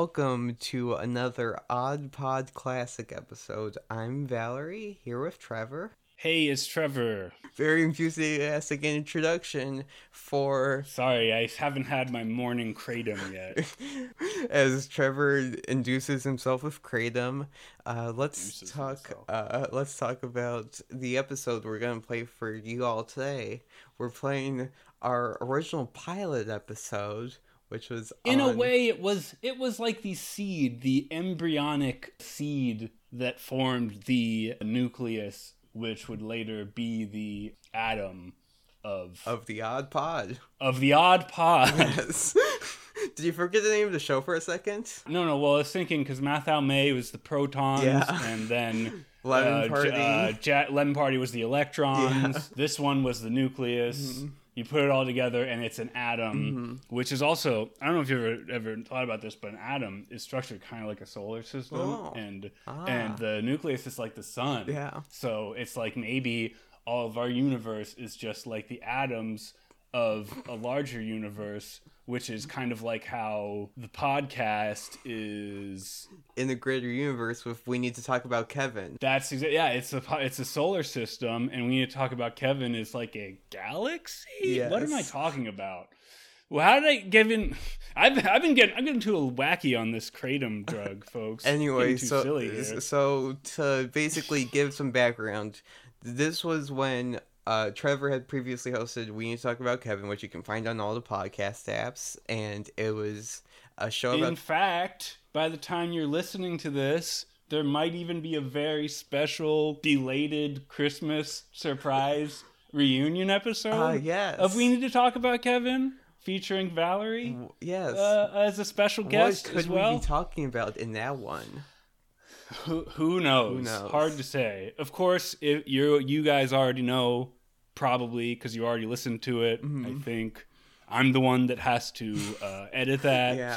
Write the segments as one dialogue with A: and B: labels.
A: welcome to another Odd Pod Classic episode. I'm Valerie, here with Trevor.
B: Hey, it's Trevor.
A: Very enthusiastic introduction for...
B: Sorry, I haven't had my morning kratom yet.
A: As Trevor induces himself with kratom, let's talk about the episode we're going to play for you all today. We're playing our original pilot episode, which was
B: in a way it was like the embryonic seed that formed the nucleus, which would later be the atom of
A: the Odd Pod.
B: Of the Odd Pod.
A: Yes. Did you forget the name of the show for a second?
B: No. Well, I was thinking because Mathau May was the protons, and then
A: Lemon
B: Party was the electrons.
A: Yeah.
B: This one was the nucleus. Mm-hmm. You put it all together, and it's an atom, which is also, I don't know if you've ever thought about this, but an atom is structured kind of like a solar system, and the nucleus is like the sun.
A: Yeah.
B: So it's like maybe all of our universe is just like the atoms of a larger universe, which is kind of like how the podcast is
A: in the greater universe with We Need to Talk About Kevin.
B: That's it's a solar system, and We Need to Talk About Kevin is like a galaxy.
A: Yes.
B: What am I talking about? Well, how did I get in? I'm getting too wacky on this kratom drug, folks.
A: Anyway,
B: silly
A: so to basically give some background, this was when Trevor had previously hosted We Need to Talk About Kevin, which you can find on all the podcast apps, and it was a show about...
B: In fact, by the time you're listening to this, there might even be a very special, belated Christmas surprise reunion episode
A: yes.
B: of We Need to Talk About Kevin, featuring Valerie.
A: Yes.
B: As a special guest as well.
A: What could we be talking about in that one?
B: Who knows? Hard to say. Of course, if you guys already know, probably, because you already listened to it. Mm-hmm. I think I'm the one that has to edit that.
A: Yeah.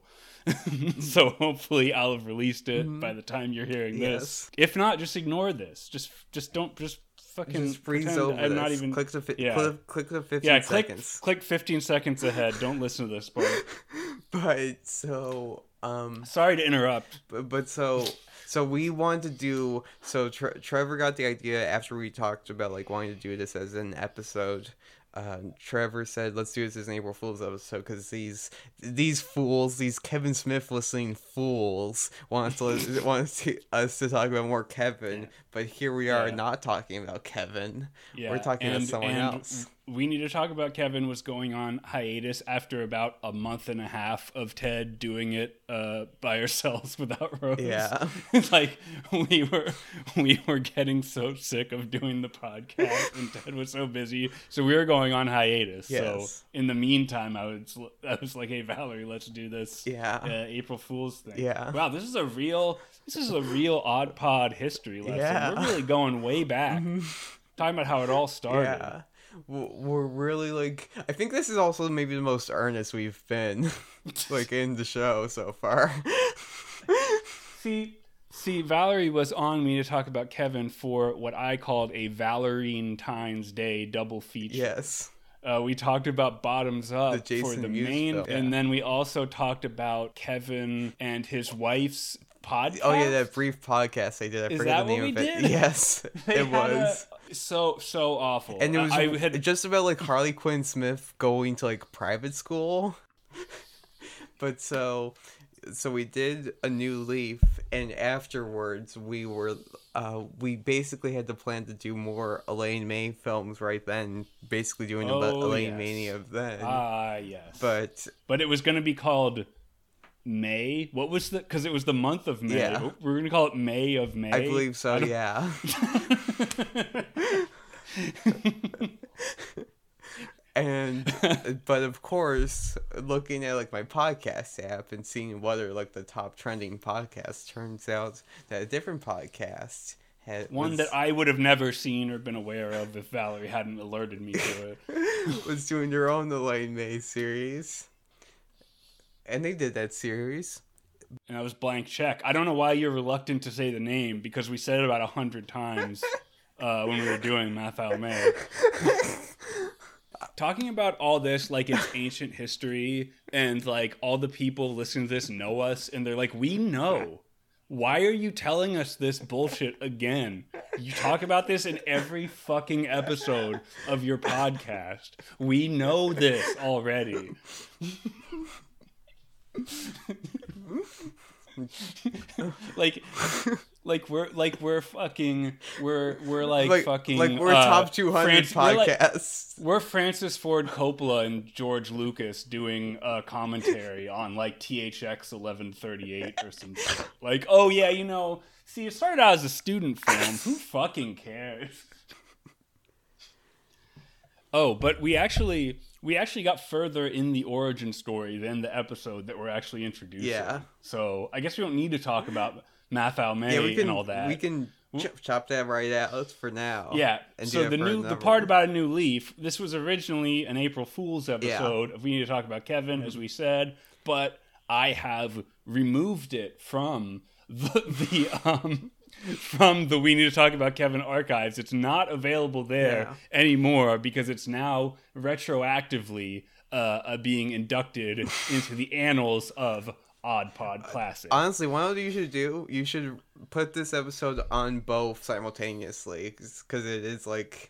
B: So hopefully I'll have released it by the time you're hearing this. If not, just ignore this. Just don't fucking
A: freeze over.
B: I'm
A: this.
B: not even
A: click the 15 seconds.
B: Click 15 seconds ahead. Don't listen to this part.
A: But so
B: sorry to interrupt.
A: But so we wanted to do... So Trevor got the idea after we talked about like wanting to do this as an episode. Trevor said, let's do this as an April Fool's episode because these fools, these Kevin Smith listening fools want us to talk about more Kevin, but here we are not talking about Kevin. Yeah. We're talking about someone else.
B: We Need to Talk About Kevin was going on hiatus after about a month and a half of Ted doing it by ourselves without Rose.
A: Yeah.
B: Like we were getting so sick of doing the podcast and Ted was so busy. So we were going on hiatus.
A: Yes.
B: So in the meantime, I was like, hey Valerie, let's do this April Fool's thing.
A: Yeah.
B: Wow, this is a real Odd Pod history lesson.
A: Yeah.
B: We're really going way back. Talking about how it all started.
A: Yeah. We're really like... I think this is also maybe the most earnest we've been like in the show so far.
B: See, Valerie was on Me to Talk About Kevin for what I called a Valentine's Day double feature.
A: Yes.
B: We talked about Bottoms Up for the main,
A: film.
B: And then we also talked about Kevin and his wife's podcast.
A: Oh yeah, that brief podcast they did. I forget the name of it.
B: Did?
A: Yes, it was
B: so awful.
A: And it was just about like Harley Quinn Smith going to like private school. But so we did A New Leaf, and afterwards we basically had to plan to do more Elaine May films right then, basically doing Elaine Mania of then.
B: Yes.
A: But
B: it was going to be called May. What was because it was the month of May.
A: Yeah.
B: We're going to call it May of May.
A: I believe so, yeah. But of course, looking at like my podcast app and seeing what are like the top trending podcasts, turns out that a different podcast
B: that I would have never seen or been aware of if Valerie hadn't alerted me to it.
A: Was doing their own Elaine May series. And they did that series.
B: And I was blank check. I don't know why you're reluctant to say the name, because we said it about 100 times when we were doing Mathau May. talking about all this like it's ancient history, and like all the people listening to this know us, and they're like, we know. Why are you telling us this bullshit again? You talk about this in every fucking episode of your podcast. We know this already. we're fucking
A: top 200 podcasts.
B: We're Francis Ford Coppola and George Lucas doing a commentary on like THX 1138 or something. Like, oh yeah, see, it started out as a student film. Who fucking cares? Oh, but we actually got further in the origin story than the episode that we're actually introducing.
A: Yeah.
B: So I guess we don't need to talk about Mathau May and all that.
A: We can chop that right out for now.
B: Yeah. So the part about A New Leaf, this was originally an April Fool's episode of We Need to Talk About Kevin, as we said, but I have removed it from from the We Need to Talk About Kevin archives. It's not available there anymore because it's now retroactively being inducted into the annals of Odd Pod Classic.
A: Honestly, what you should do, you should put this episode on both simultaneously, because it is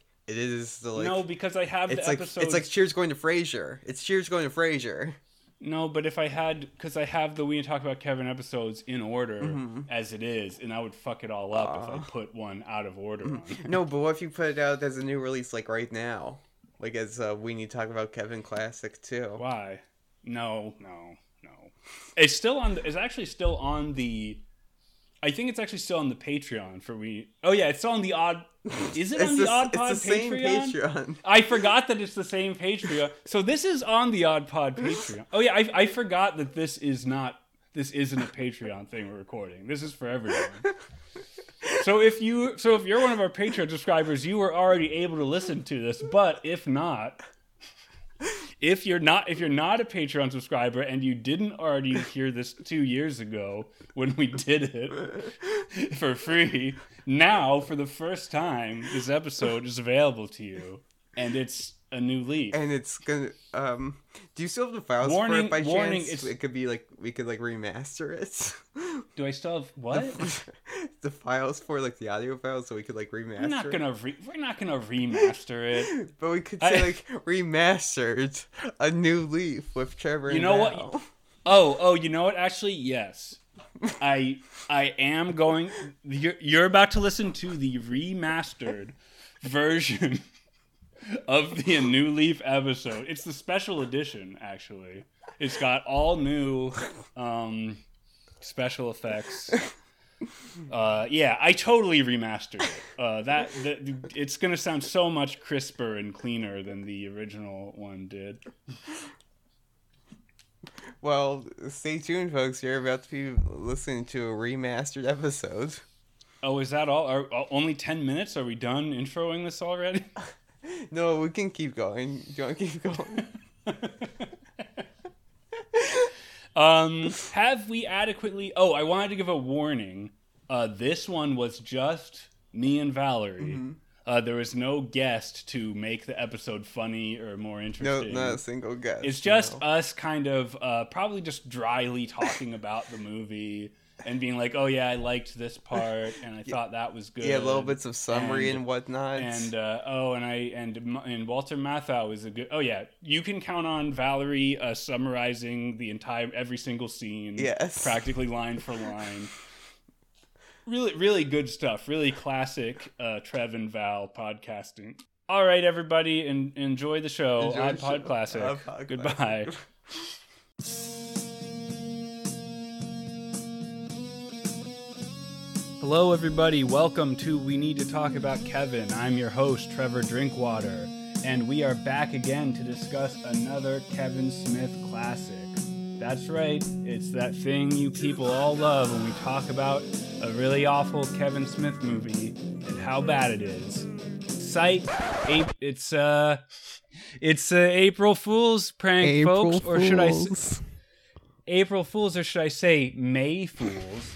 B: no, because I have the episodes.
A: It's like Cheers going to Frasier. It's Cheers going to Frasier.
B: No, but because I have the We Need to Talk About Kevin episodes in order as it is, and I would fuck it all up if I put one out of order on.
A: No, but what if you put it out as a new release, like right now, like as We Need to Talk About Kevin Classic too?
B: Why? No. It's still on. It's actually still on the. I think it's actually still on the Patreon for we. Oh yeah, it's still on the Odd. Is it on the Odd Pod
A: it's the
B: Patreon?
A: Same Patreon?
B: I forgot that it's the same Patreon. So this is on the Odd Pod Patreon. Oh yeah, I forgot that this isn't a Patreon thing we're recording. This is for everyone. So if you're one of our Patreon subscribers, you were already able to listen to this. But if not. If you're not a Patreon subscriber and you didn't already hear this 2 years ago when we did it for free, now for the first time this episode is available to you, and it's A New Leaf.
A: And it's gonna. Do you still have the files for it by chance? It could be like we could like remaster it.
B: Do I still have what?
A: The files for like the audio files, so we could like remaster.
B: We're not gonna remaster it.
A: But we could say like remastered A New Leaf with Trevor.
B: You know what? Oh, you know what? Actually, yes. I am going. You're about to listen to the remastered version of the A New Leaf episode. It's the special edition, actually. It's got all new special effects. Yeah, I totally remastered it. It's gonna sound so much crisper and cleaner than the original one did.
A: Well, stay tuned, folks. You're about to be listening to a remastered episode.
B: Oh, is that all? Are only 10 minutes? Are we done introing this already?
A: No, we can keep going. Do you want to keep going?
B: Have we adequately... Oh, I wanted to give a warning. This one was just me and Valerie. Mm-hmm. There was no guest to make the episode funny or more interesting.
A: No, not a single guest.
B: It's just us kind of probably just dryly talking about the movie and being like, oh yeah, I liked this part and I thought that was good.
A: Yeah, little bits of summary and whatnot.
B: And and Walter Matthau is a good. Oh yeah, you can count on Valerie summarizing every single scene.
A: Yes,
B: practically line for line. Really, really good stuff. Really classic Trev and Val podcasting. All right, everybody, enjoy the show. Odd Pod Classic. Goodbye. Hello, everybody. Welcome to We Need to Talk About Kevin. I'm your host, Trevor Drinkwater, and we are back again to discuss another Kevin Smith classic. That's right. It's that thing you people all love when we talk about a really awful Kevin Smith movie and how bad it is. It's April Fool's prank, folks, or should I say April Fool's, or should I say May Fools?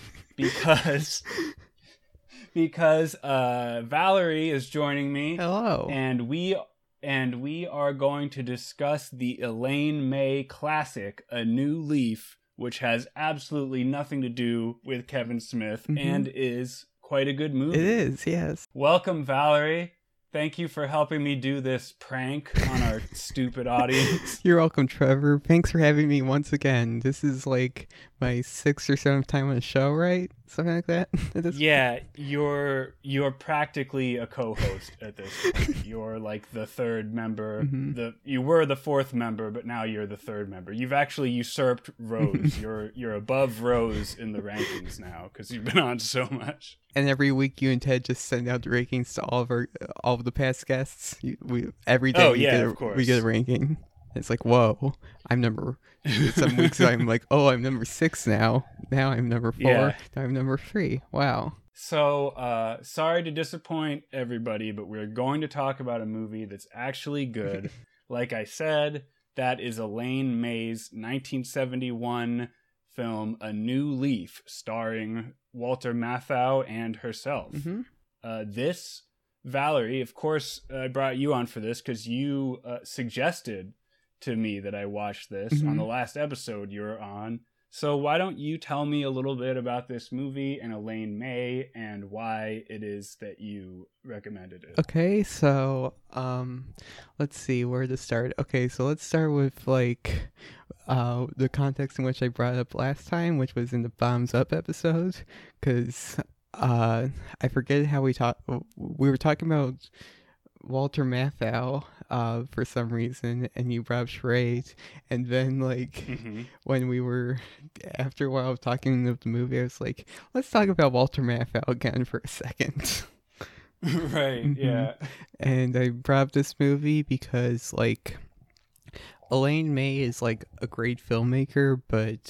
B: Because Valerie is joining me.
A: Hello.
B: And we and we are going to discuss the Elaine May classic, A New Leaf, which has absolutely nothing to do with Kevin Smith and is quite a good movie.
A: It is, yes.
B: Welcome, Valerie. Thank you for helping me do this prank on our stupid audience.
A: You're welcome, Trevor. Thanks for having me once again. This is like my 6th or 7th time on the show, right? Something like that?
B: Yeah, you're practically a co-host at this point. You're like the third member. You were the 4th member, but now you're the 3rd member. You've actually usurped Rose. You're above Rose in the rankings now because you've been on so much.
A: And every week you and Ted just send out the rankings to all of the past guests. Every day
B: of course.
A: We get a ranking. It's like, whoa, I'm number. Some weeks I'm like, oh, I'm number 6 now. Now I'm number 4.
B: Yeah.
A: Now I'm number 3. Wow.
B: So, sorry to disappoint everybody, but we're going to talk about a movie that's actually good. Like I said, that is Elaine May's 1971 film, A New Leaf, starring Walter Matthau and herself. This, Valerie, of course, I brought you on for this because you suggested to me that I watch this on the last episode you were on. So why don't you tell me a little bit about this movie and Elaine May and why it is that you recommended it?
A: Okay, so let's see where to start. Okay, so let's start with like the context in which I brought up last time, which was in the Bombs Up episode, because I forget how we were talking about Walter Matthau for some reason, and you brought up Charade, and then like when we were after a while of talking about the movie, I was like, let's talk about Walter Matthau again for a second.
B: Right, yeah.
A: And I brought up this movie because like Elaine May is like a great filmmaker, but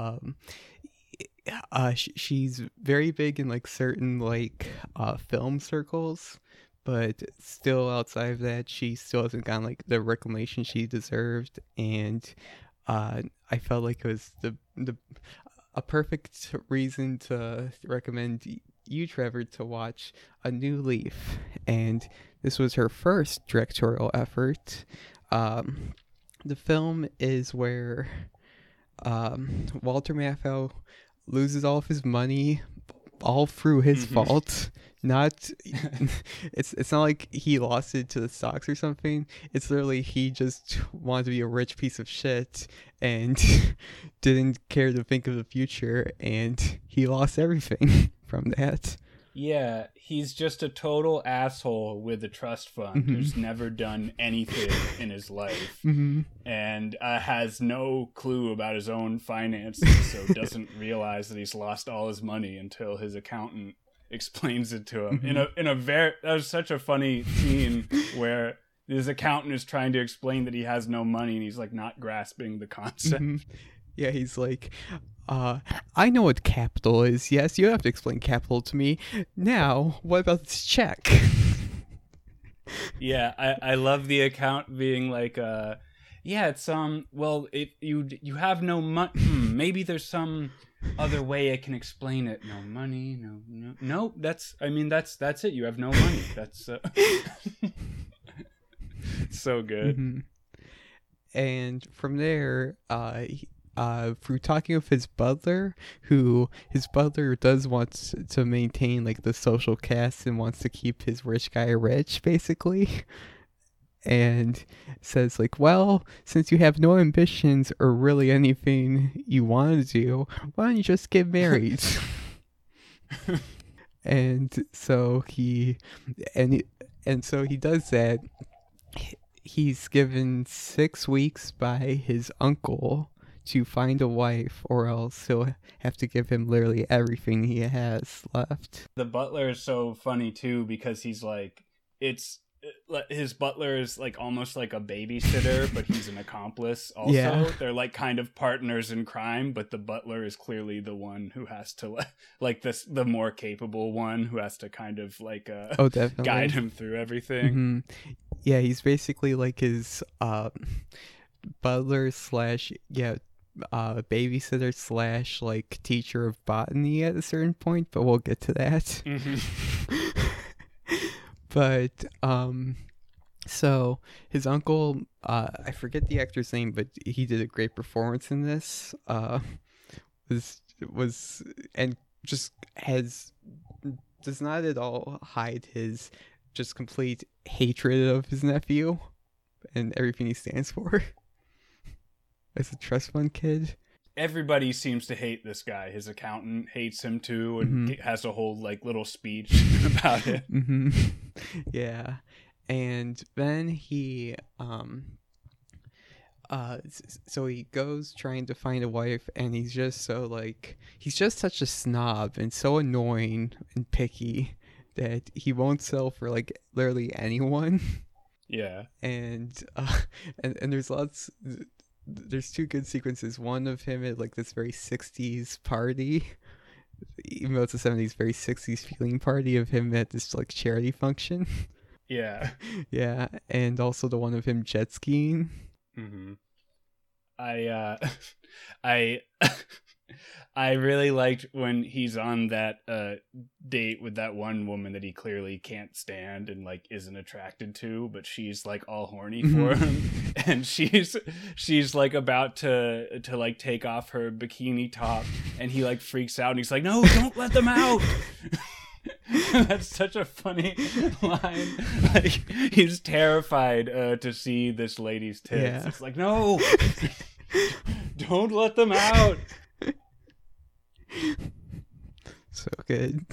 A: she's very big in like certain like film circles, but still outside of that, she still hasn't gotten like the reclamation she deserved. And I felt like it was a perfect reason to recommend you, Trevor, to watch A New Leaf. And this was her first directorial effort. The film is where Walter Matthau loses all of his money, all through his fault. It's not like he lost it to the stocks or something. It's literally he just wanted to be a rich piece of shit and didn't care to think of the future, and he lost everything from that.
B: Yeah, he's just a total asshole with a trust fund who's never done anything in his life and has no clue about his own finances, so doesn't realize that he's lost all his money until his accountant explains it to him. That was such a funny scene where his accountant is trying to explain that he has no money and he's like not grasping the concept.
A: Yeah, he's like, I know what capital is. Yes, you have to explain capital to me. Now, what about this check?
B: Yeah, I love the account being like, yeah, it's well, if you have no money, maybe there's some other way I can explain it. No money, no. That's it. You have no money. That's so good.
A: And from there, through talking with his butler, his butler does want to maintain like the social caste and wants to keep his rich guy rich, basically. And says like, well, since you have no ambitions or really anything you want to do, why don't you just get married? And so he does that. He's given 6 weeks by his uncle to find a wife, or else he'll have to give him literally everything he has left.
B: The butler is so funny too, because he's like, his butler is like almost like a babysitter, but he's an accomplice also. Yeah. They're like kind of partners in crime, but the butler is clearly the one who has to like the more capable one who has to kind of like guide him through everything.
A: Yeah, he's basically like his butler slash babysitter / like teacher of botany at a certain point, but we'll get to that. But So his uncle, I forget the actor's name, but he did a great performance in this. Was and just has does not at all hide his just complete hatred of his nephew and everything he stands for as a trust fund kid.
B: Everybody seems to hate this guy. His accountant hates him too, and has a whole like little speech about it.
A: Yeah, and then he so he goes trying to find a wife, and he's just such a snob and so annoying and picky that he won't sell for like literally anyone.
B: Yeah.
A: And there's two good sequences. One of him at like this very 60s party, even though it's a 70s, very 60s feeling party of him at this like charity function.
B: Yeah.
A: Yeah, and also the one of him jet skiing.
B: I I really liked when he's on that date with that one woman that he clearly can't stand and like isn't attracted to, but she's like all horny for him, and she's like about to like take off her bikini top, and he like freaks out and he's like, "No, don't let them out." That's such a funny line. Like he's terrified to see this lady's tits. Yeah. It's like, no, don't let them out.
A: So good.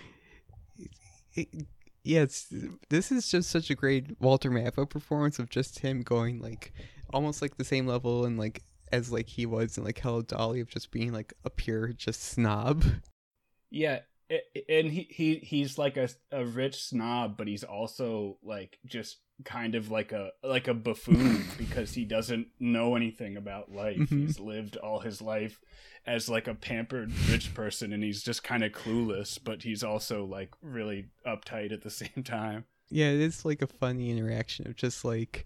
A: This is just such a great Walter Matthau performance of just him going like almost like the same level and like as like he was in like Hello Dolly, of just being like a pure just snob.
B: Yeah. And he's like a rich snob, but he's also like just kind of like a buffoon because he doesn't know anything about life. He's lived all his life as like a pampered rich person, and he's just kind of clueless, but he's also like really uptight at the same time.
A: Yeah, it is like a funny interaction of just like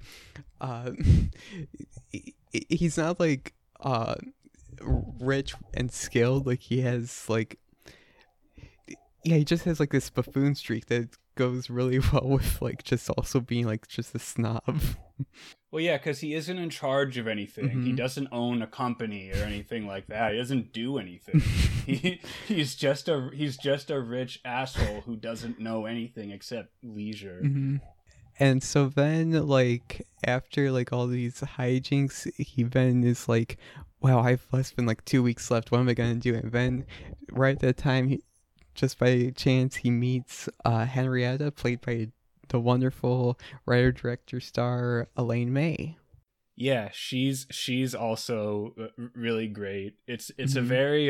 A: he's not like rich and skilled, like he has like he just has like this buffoon streak that goes really well with like just also being like just a snob.
B: Well, yeah, because he isn't in charge of anything. He doesn't own a company or anything like that. He doesn't do anything. he's just a rich asshole who doesn't know anything except leisure.
A: And so then, like, after like all these hijinks, he then is like, "Wow, I've less than like 2 weeks left. What am I gonna do?" And then, right at that time, just by chance, he meets Henrietta, played by the wonderful writer-director star Elaine May.
B: Yeah, she's also really great. It's a very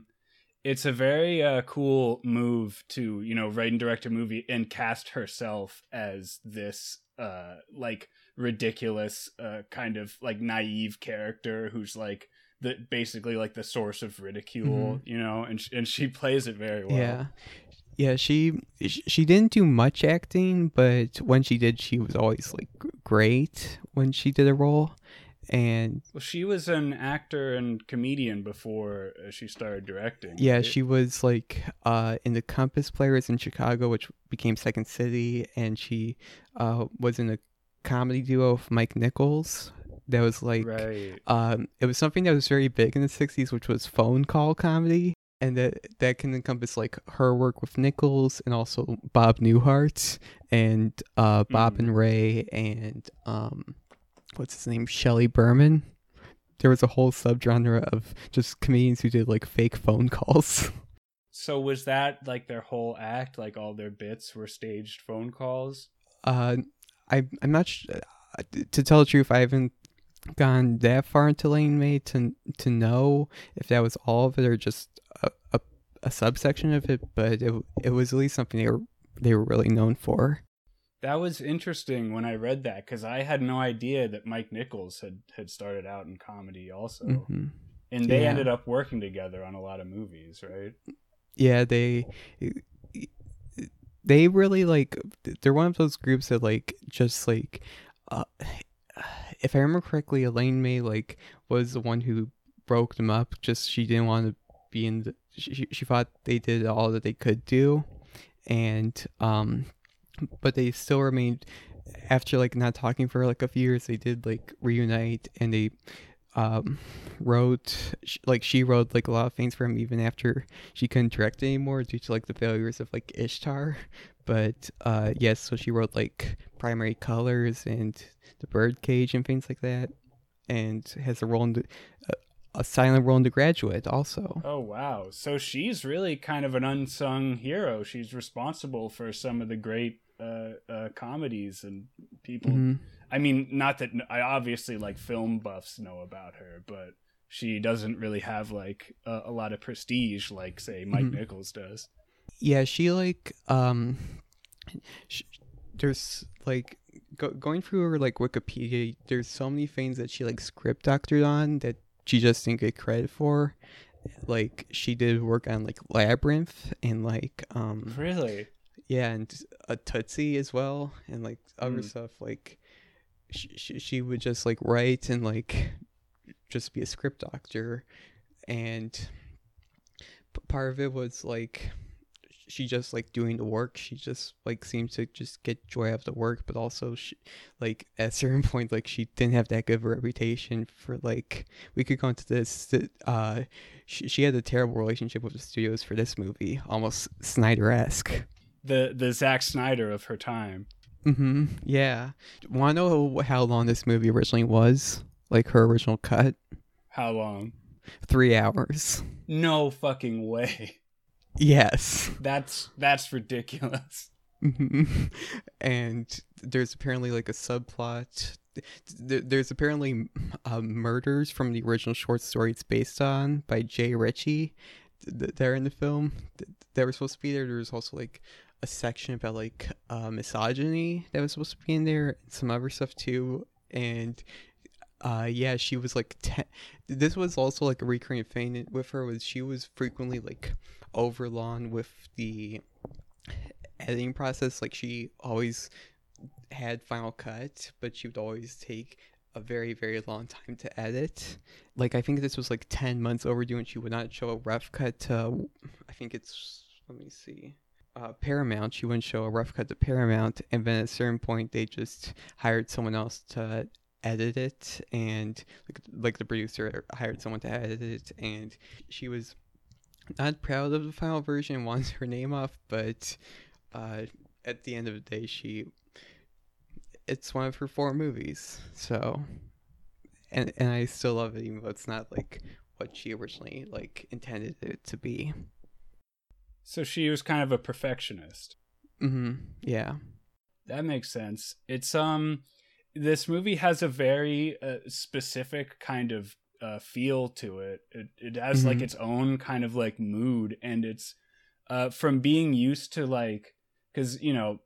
B: cool move to, you know, write and direct a movie and cast herself as this like ridiculous kind of like naive character who's like basically like the source of ridicule, you know, and she plays it very well.
A: Yeah, she didn't do much acting, but when she did, she was always like great when she did a role. And
B: well, she was an actor and comedian before she started directing.
A: Yeah, right? She was like in the Compass Players in Chicago, which became Second City, and she was in a comedy duo with Mike Nichols. That was like, right. It was something that was very big in the 60s, which was phone call comedy. And that can encompass like her work with Nichols and also Bob Newhart and Bob and Ray and what's his name, Shelley Berman. There was a whole subgenre of just comedians who did like fake phone calls.
B: So was that like their whole act? Like all their bits were staged phone calls?
A: I'm not to tell the truth, I haven't gone that far into Elaine May to know if that was all of it or just a subsection of it, but it was at least something they were really known for.
B: That was interesting when I read that, because I had no idea that Mike Nichols had started out in comedy also. And they ended up working together on a lot of movies, right?
A: Yeah, they really like, they're one of those groups that like just like if I remember correctly, Elaine May like was the one who broke them up. Just she didn't want to be in the, she thought they did all that they could do, and but they still remained after like not talking for like a few years, they did like reunite, and they wrote like she wrote like a lot of things for him even after she couldn't direct anymore due to like the failures of like Ishtar. But yes, so she wrote like Primary Colors and The Birdcage and things like that, and has a role in a silent role in The Graduate also.
B: Oh wow, so she's really kind of an unsung hero. She's responsible for some of the great comedies, and people I mean, not that I obviously like film buffs know about her, but she doesn't really have like a lot of prestige like say Mike Nichols does.
A: Yeah, she like there's like going through her like Wikipedia, there's so many things that she like script doctored on that she just didn't get credit for. Like she did work on like Labyrinth and like
B: Really?
A: Yeah, and a Tootsie as well, and like other stuff. Like she would just like write and like just be a script doctor, and part of it was like she just like doing the work. She just like seemed to just get joy out of the work, but also she, like at a certain point, like she didn't have that good of a reputation for like, we could go into this, that she had a terrible relationship with the studios for this movie, almost Snyder-esque.
B: The Zack Snyder of her time.
A: Yeah. Want to know how long this movie originally was? Like her original cut?
B: How long?
A: 3 hours.
B: No fucking way.
A: Yes.
B: That's ridiculous.
A: And there's apparently like a subplot. There's apparently murders from the original short story it's based on by Jay Ritchie. They're in the film. That were supposed to be there. There was also like a section about like misogyny that was supposed to be in there, and some other stuff too. And yeah, she was like this was also like a recurring thing with her, was she was frequently like overlong with the editing process. Like she always had Final Cut, but she would always take a very, very long time to edit. Like I think this was like 10 months overdue, and she would not show a rough cut to, I think it's, let me see, Paramount. She wouldn't show a rough cut to Paramount, and then at a certain point they just hired someone else to edit it, and like the producer hired someone to edit it, and she was not proud of the final version, wants her name off, but at the end of the day, it's one of her 4 movies, so and I still love it, even though it's not like what she originally like intended it to be.
B: So she was kind of a perfectionist.
A: Yeah,
B: that makes sense. It's this movie has a very specific kind of feel to it. It has like its own kind of like mood, and it's from being used to like, because you know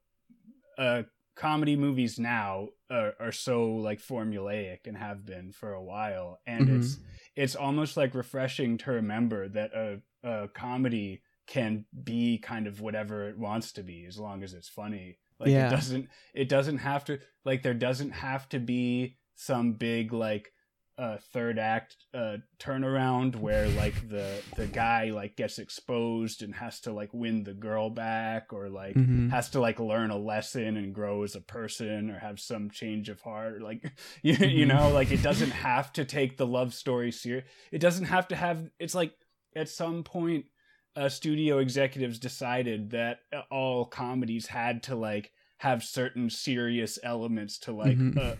B: comedy movies now are so like formulaic and have been for a while, and it's almost like refreshing to remember that a comedy can be kind of whatever it wants to be as long as it's funny. Like it doesn't have to, like there doesn't have to be some big like third act turnaround where like the guy like gets exposed and has to like win the girl back, or like has to like learn a lesson and grow as a person, or have some change of heart, like you know, like it doesn't have to take the love story serious. It doesn't have to have, it's like at some point studio executives decided that all comedies had to like have certain serious elements to like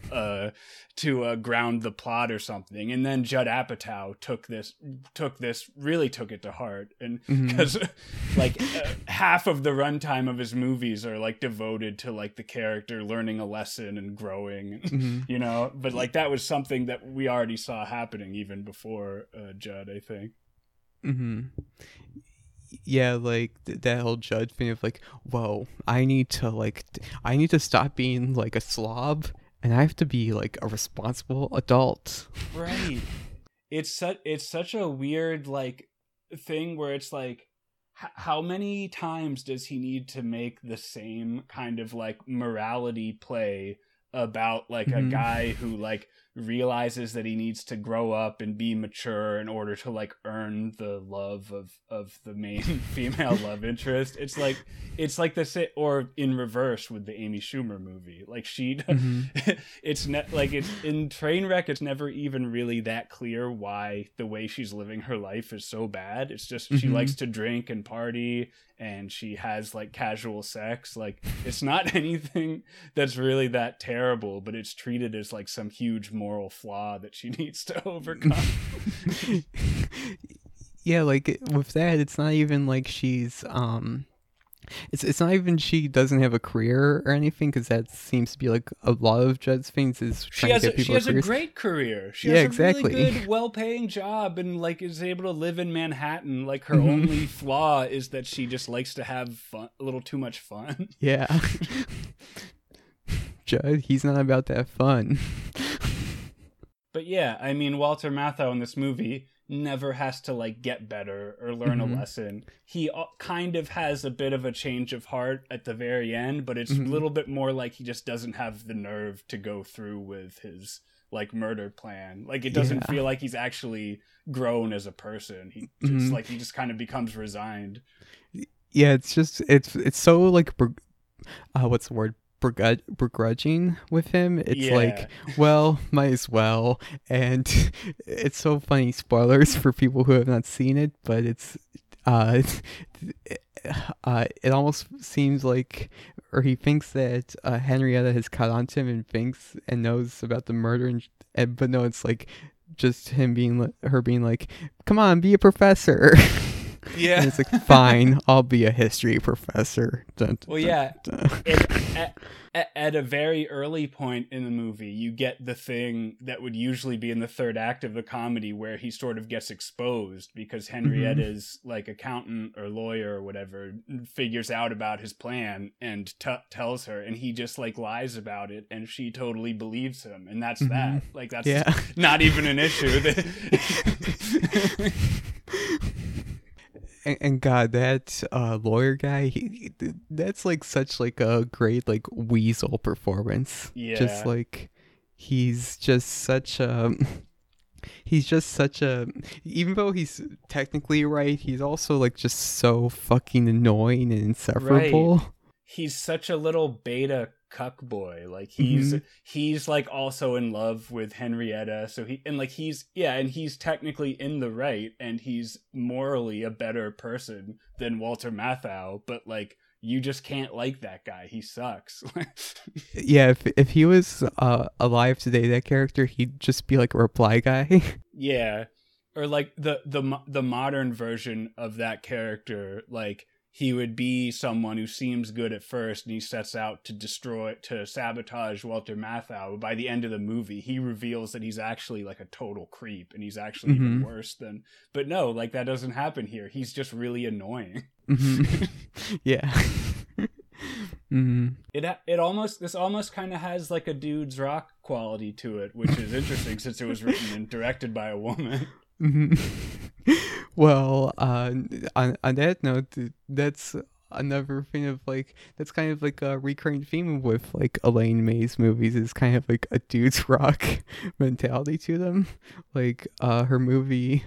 B: to ground the plot or something, and then Judd Apatow took this really took it to heart, and because like half of the runtime of his movies are like devoted to like the character learning a lesson and growing, you know, but like that was something that we already saw happening even before Judd, I think.
A: Yeah, like that whole Judd thing of like, whoa, I need to stop being like a slob, and I have to be like a responsible adult.
B: Right. It's such a weird like thing where it's like, how many times does he need to make the same kind of like morality play about like a guy who like realizes that he needs to grow up and be mature in order to like earn the love of the main female love interest. It's like this, or in reverse with the Amy Schumer movie. Like she, it's in Trainwreck. It's never even really that clear why the way she's living her life is so bad. It's just she likes to drink and party, and she has like casual sex. Like it's not anything that's really that terrible, but it's treated as like some huge moral flaw that she needs to overcome.
A: Yeah, like with that, it's not even like she's it's not even she doesn't have a career or anything, because that seems to be like a lot of Judd's things is
B: she has a great career. She has a really good, well-paying job, and like is able to live in Manhattan. Like her only flaw is that she just likes to have fun, a little too much fun.
A: Yeah. Judd, he's not about that fun.
B: But yeah, I mean, Walter Matthau in this movie never has to like get better or learn a lesson. He kind of has a bit of a change of heart at the very end, but it's a little bit more like he just doesn't have the nerve to go through with his like murder plan. Like it doesn't feel like he's actually grown as a person. He just like he just kind of becomes resigned.
A: Yeah, it's just it's so like what's the word? Begrudging with him. It's like, well, might as well. And it's so funny, spoilers for people who have not seen it, but it almost seems like, or he thinks that Henrietta has caught on to him and thinks and knows about the murder, but no, it's like just her being like, come on, be a professor.
B: Yeah.
A: And it's like, fine, I'll be a history professor.
B: Well, yeah. At a very early point in the movie, you get the thing that would usually be in the third act of the comedy, where he sort of gets exposed because Henrietta's like accountant or lawyer or whatever figures out about his plan and tells her, and he just like lies about it, and she totally believes him, and that's that. Like that's not even an issue.
A: And God, that lawyer guy, that's like such like a great like weasel performance.
B: Yeah.
A: Just like he's just such a even though he's technically right, he's also like just so fucking annoying and insufferable.
B: Right. He's such a little beta cuck boy. Like he's like also in love with Henrietta, so he's technically in the right, and he's morally a better person than Walter Matthau, but like you just can't like that guy. He sucks.
A: Yeah, if he was alive today, that character, he'd just be like a reply guy.
B: Yeah. Or like the modern version of that character, like he would be someone who seems good at first, and he sets out to sabotage Walter Matthau. But by the end of the movie, he reveals that he's actually like a total creep, and he's actually even worse than. But no, like that doesn't happen here. He's just really annoying.
A: Yeah.
B: This almost kind of has like a Dudes Rock quality to it, which is interesting since it was written and directed by a woman.
A: Well, on that note, that's another thing of like, that's kind of like a recurring theme with like Elaine May's movies, is kind of like a Dudes Rock mentality to them. Like her movie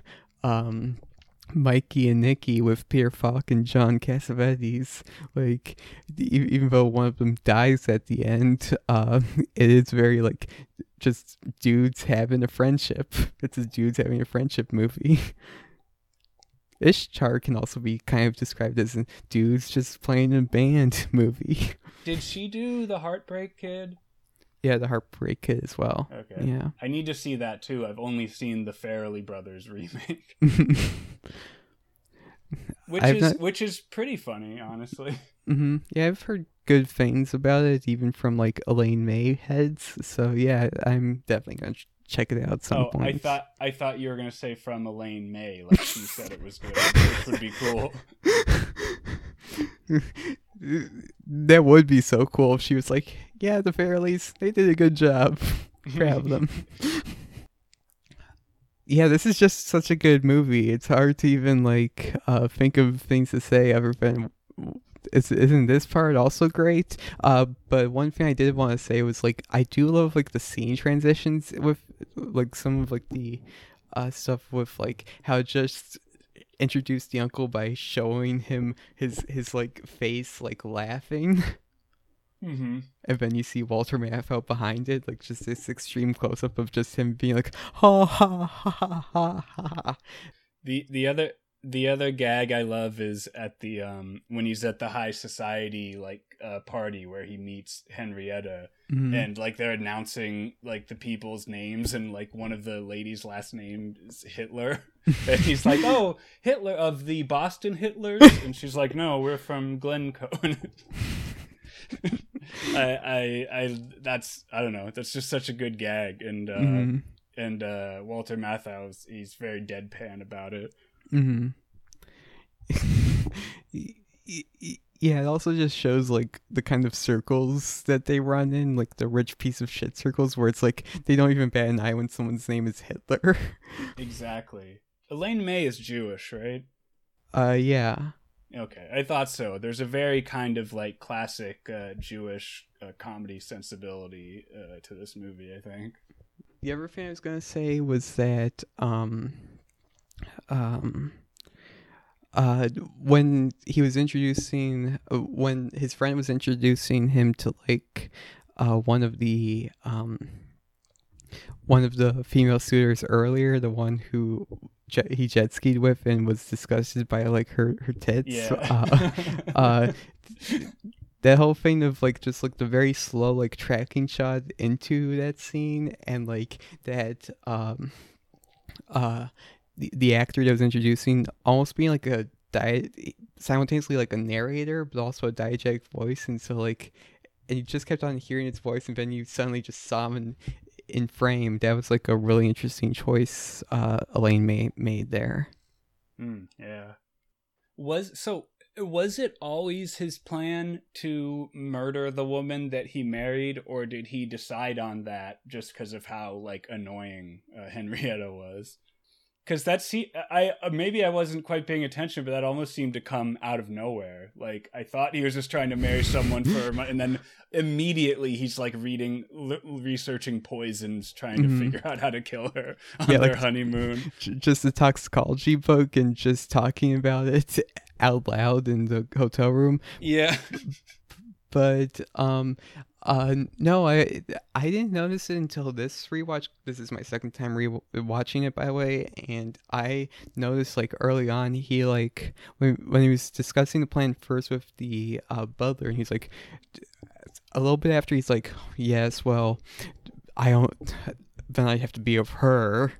A: Mikey and Nicky with Peter Falk and John Cassavetes, like even though one of them dies at the end, it is very like just dudes having a friendship. It's a dudes having a friendship movie. Ishtar can also be kind of described as a dudes just playing in a band movie.
B: Did she do The Heartbreak Kid?
A: Yeah, The Heartbreak Kid as well.
B: Okay. Yeah. I need to see that too. I've only seen the Farrelly Brothers remake. Which is pretty funny, honestly.
A: Yeah, I've heard good things about it, even from like Elaine May heads. So yeah, I'm definitely gonna check it out at some point.
B: I thought you were gonna say from Elaine May, like she said it was good, which would be cool.
A: That would be so cool if she was like, yeah, the Farrellys, they did a good job. Proud of them. Yeah, this is just such a good movie. It's hard to even like think of things to say other than isn't this part also great? But one thing I did want to say was like I do love like the scene transitions with like some of like the stuff with like how it just introduced the uncle by showing him his like face like laughing.
B: Mm-hmm.
A: And then you see Walter Matthau behind it, like just this extreme close up of just him being like ha ha ha ha ha ha.
B: The other gag I love is at the when he's at the high society like party where he meets Henrietta, and like they're announcing like the people's names, and like one of the ladies' last name is Hitler, and he's like, "Oh, Hitler of the Boston Hitlers," and she's like, "No, we're from Glencoe." I don't know, that's just such a good gag, and Walter Matthau, he's very deadpan about it.
A: Yeah, it also just shows like the kind of circles that they run in, like the rich piece of shit circles where it's like they don't even bat an eye when someone's name is Hitler.
B: Exactly. Elaine May is Jewish, right?
A: Yeah.
B: Okay, I thought so. There's a very kind of like classic Jewish comedy sensibility to this movie, I think.
A: The other thing I was gonna say was that when he was introducing when his friend was introducing him to like one of the female suitors earlier, the one who he jet skied with and was disgusted by like her tits.
B: Yeah.
A: That whole thing of like just like the very slow like tracking shot into that scene, and like that the actor that was introducing almost being like a simultaneously like a narrator but also a diegetic voice, and so like and you just kept on hearing its voice, and then you suddenly just saw him in frame. That was like a really interesting choice Elaine made there.
B: Yeah. Was it always his plan to murder the woman that he married, or did he decide on that just because of how like annoying Henrietta was? Because maybe I wasn't quite paying attention, but that almost seemed to come out of nowhere. Like I thought he was just trying to marry someone and then immediately he's like researching poisons, trying to figure out how to kill her on their honeymoon.
A: Just a toxicology book and just talking about it out loud in the hotel room.
B: Yeah.
A: But no, I didn't notice it until this rewatch. This is my second time watching it, by the way, and I noticed like early on he like when he was discussing the plan first with the butler, and he's like a little bit after he's like, yes, well, I don't. Then I have to be of her.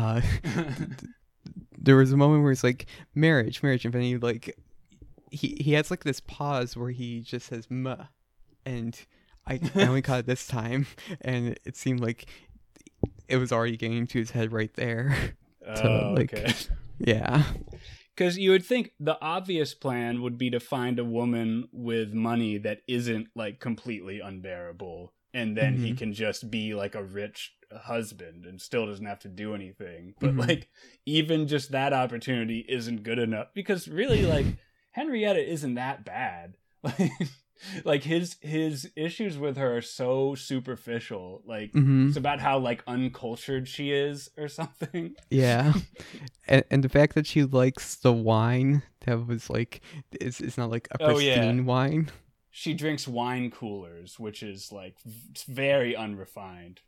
A: There was a moment where he's like marriage, and then he like he has like this pause where he just says "muh," and I only caught it this time, and it seemed like it was already getting into his head right there.
B: Okay.
A: Yeah.
B: Because you would think the obvious plan would be to find a woman with money that isn't like completely unbearable, and then he can just be like a rich husband and still doesn't have to do anything. But like even just that opportunity isn't good enough, because really like Henrietta isn't that bad. Like his issues with her are so superficial. Like it's about how like uncultured she is or something.
A: Yeah. And the fact that she likes the wine that was like it's not like a pristine wine.
B: She drinks wine coolers, which is like very unrefined.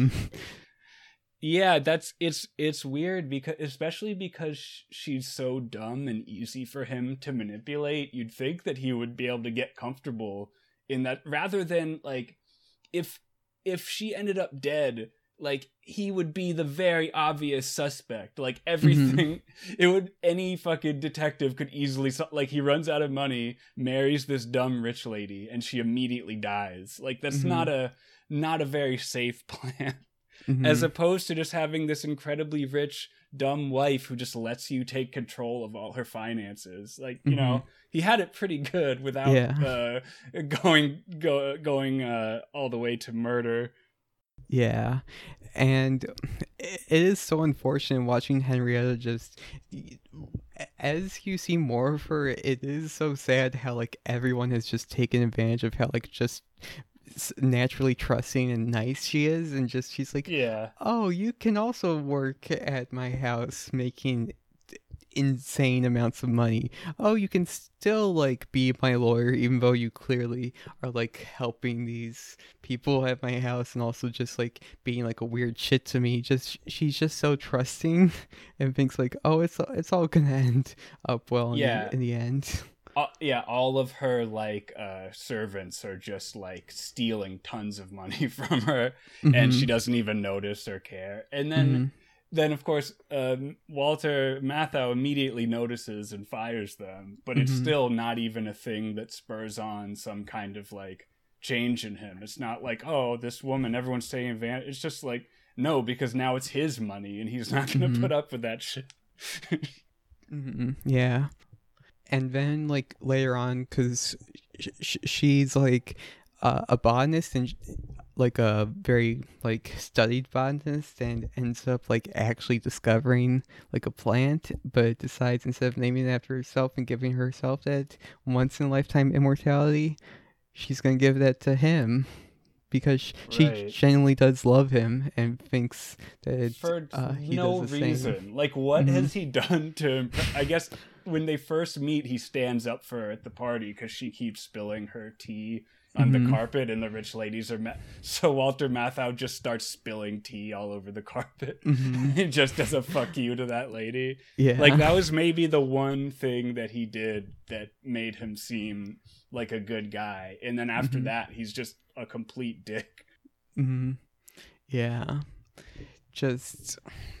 B: Yeah, it's weird because especially because she's so dumb and easy for him to manipulate. You'd think that he would be able to get comfortable in that, rather than like if she ended up dead, like he would be the very obvious suspect. Like everything, any fucking detective could easily like he runs out of money, marries this dumb rich lady, and she immediately dies. Like that's not a very safe plan. As opposed to just having this incredibly rich, dumb wife who just lets you take control of all her finances. Like, you know, he had it pretty good without going all the way to murder.
A: Yeah. And it is so unfortunate watching Henrietta just as you see more of her, it is so sad how like everyone has just taken advantage of how like just naturally trusting and nice she is, and just she's like,
B: Yeah.
A: oh, you can also work at my house making insane amounts of money. Oh, you can still like be my lawyer even though you clearly are like helping these people at my house and also just like being like a weird shit to me. Just she's just so trusting and thinks like, oh, it's all gonna end up well in the end.
B: Yeah, all of her like servants are just like stealing tons of money from her, and she doesn't even notice or care. And then of course Walter Matthau immediately notices and fires them, but it's still not even a thing that spurs on some kind of like change in him. It's not like, oh, this woman, everyone's taking advantage. It's just like, no, because now it's his money and he's not gonna put up with that shit.
A: Yeah. And then like later on, because she's like a botanist and like a very like studied botanist, and ends up like actually discovering like a plant, but decides instead of naming it after herself and giving herself that once in a lifetime immortality, she's gonna give that to him because she genuinely does love him and thinks that
B: for
A: he
B: no
A: does the
B: reason.
A: same.
B: Like, what has he done to? I guess when they first meet, he stands up for her at the party because she keeps spilling her tea on the carpet, and the rich ladies are so Walter Matthau just starts spilling tea all over the carpet, just as a fuck you to that lady.
A: Yeah,
B: like that was maybe the one thing that he did that made him seem like a good guy, and then after that, he's just a complete dick.
A: Yeah, just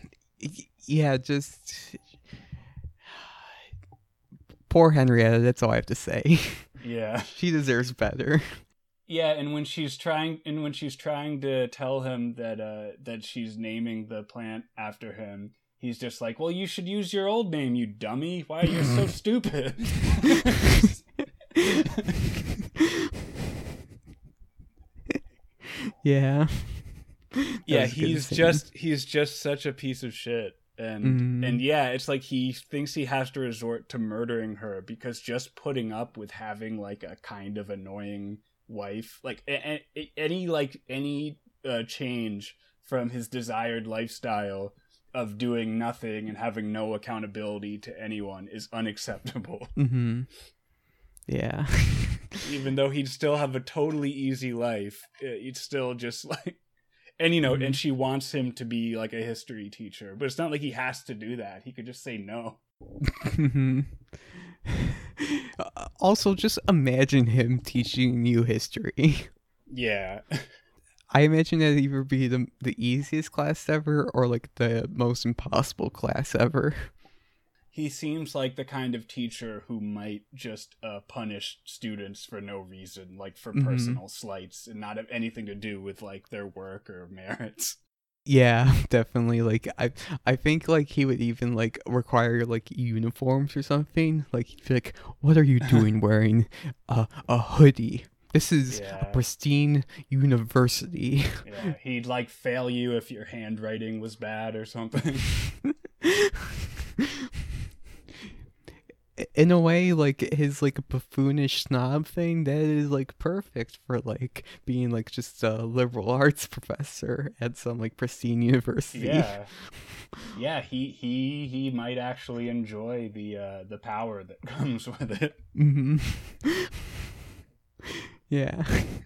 A: poor Henrietta. That's all I have to say.
B: Yeah,
A: she deserves better.
B: Yeah, and when she's trying to tell him that she's naming the plant after him, he's just like, "Well, you should use your old name, you dummy. Why are you so stupid?"
A: Yeah.
B: Yeah, he's just such a piece of shit. And yeah, it's like he thinks he has to resort to murdering her because just putting up with having like a kind of annoying wife, like any change from his desired lifestyle of doing nothing and having no accountability to anyone is unacceptable.
A: Yeah.
B: Even though he'd still have a totally easy life, it's still just like, and you know, and she wants him to be like a history teacher, but it's not like he has to do that. He could just say no.
A: Also, just imagine him teaching you history.
B: Yeah.
A: I imagine that'd either be the easiest class ever or like the most impossible class ever.
B: He seems like the kind of teacher who might just punish students for no reason, like for personal slights and not have anything to do with like their work or merits.
A: Yeah, definitely. Like I think like he would even like require like uniforms or something. Like he'd be like, "What are you doing wearing a hoodie? This is a pristine university."
B: Yeah, he'd like fail you if your handwriting was bad or something.
A: In a way, like his like buffoonish snob thing, that is like perfect for like being like just a liberal arts professor at some like pristine university.
B: Yeah, he might actually enjoy the power that comes with it.
A: Yeah.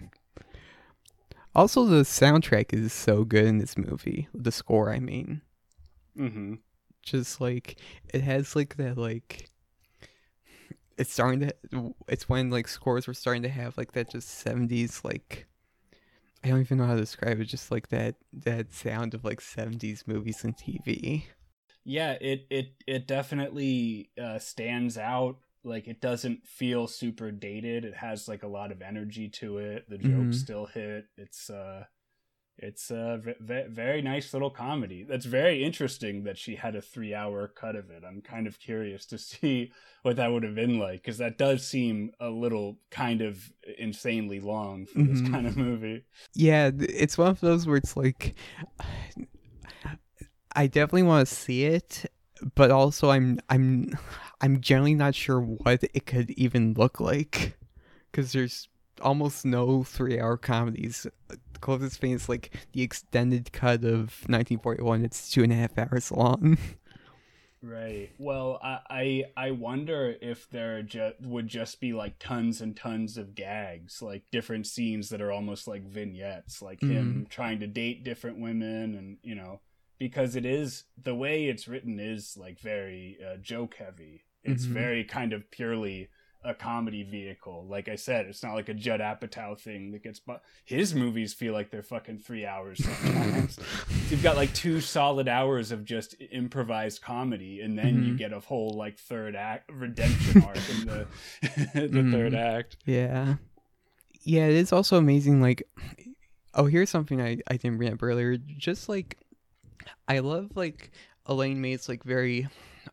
A: Also, the soundtrack is so good in this movie. The score, I mean. Just like it has like that like. It's when like scores were starting to have like that just 70s like, I don't even know how to describe it, just like that sound of like 70s movies and TV.
B: Yeah, it definitely stands out. Like it doesn't feel super dated. It has like a lot of energy to it. The jokes still hit. It's a very nice little comedy. That's very interesting that she had a 3-hour cut of it. I'm kind of curious to see what that would have been like, because that does seem a little kind of insanely long for this kind of movie.
A: Yeah, it's one of those where it's like, I definitely want to see it, but also I'm generally not sure what it could even look like, because there's almost no 3-hour comedies. The closest thing is like the extended cut of 1941. It's 2.5 hours long.
B: Right. Well, I wonder if there would just be like tons and tons of gags, like different scenes that are almost like vignettes, like him trying to date different women, and because it is, the way it's written is like very joke heavy. It's very kind of purely a comedy vehicle. Like I said, it's not like a Judd Apatow thing that gets, but his movies feel like they're fucking 3 hours sometimes. You've got like 2 solid hours of just improvised comedy, and then you get a whole like third act redemption arc in the third act.
A: Yeah, it is also amazing. Like, oh, here's something I didn't bring up earlier. Just like, I love like Elaine May's like very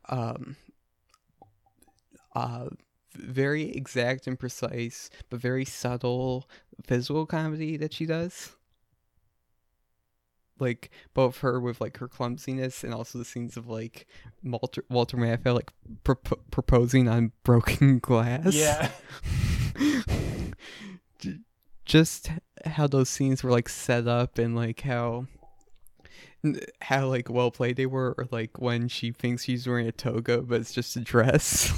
A: very exact and precise, but very subtle physical comedy that she does. Like, both her with like her clumsiness, and also the scenes of like Walter Matthau like proposing on broken glass.
B: Yeah.
A: Just how those scenes were like set up, and like how like well played they were, or like when she thinks she's wearing a toga but it's just a dress.